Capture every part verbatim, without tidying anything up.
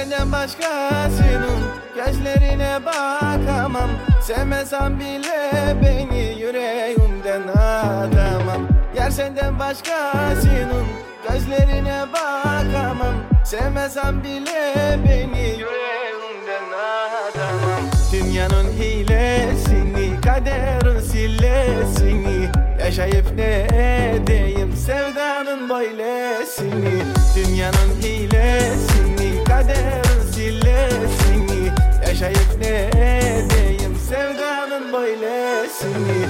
senden başkasının gözlerine bakamam. Sevmesem bile beni yüreğimden atamam. Yar senden başkasının gözlerine bakamam. Sevmesem bile beni yüreğimden atamam. Dünyanın hilesini, kaderin sillesini yaşayıp ne edeyim sevdanın böylesini. Dünyanın hilesini, kaderin sillesini yaşayıp ne edeyim sevdanın böylesini.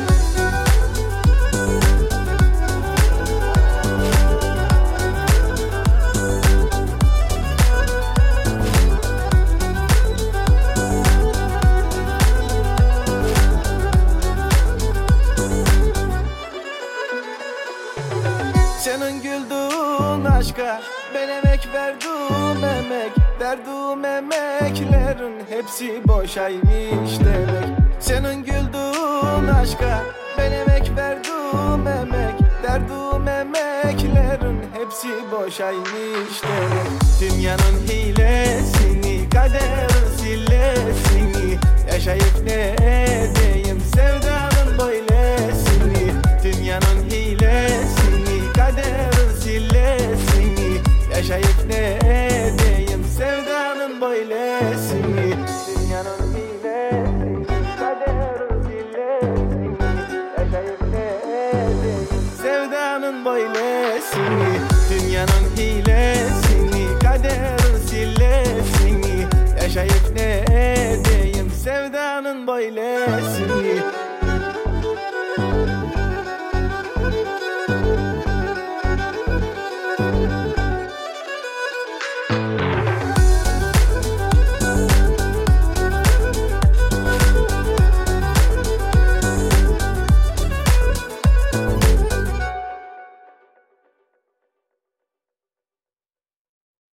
Senin güldüğün aşka ben emek verdim emek. Verdiğim emeklerin hepsi boşaymış demek. Senin güldüğün aşka ben emek verdim emek. Verdiğim emeklerin hepsi boşaymış demek. Dünyanın hilesini, kaderin sillesini yaşayıp ne edeyim sevdanın böylesini. Dünyanın hilesini, kaderin sillesini yaşayıp ne edeyim sevdanın böylesini. Dünyanın hilesini, kaderin sillesini yaşayıp ne edeyim sevdanın böylesini. Dünyanın hilesini, kaderin sillesini yaşayıp ne edeyim sevdanın böylesini.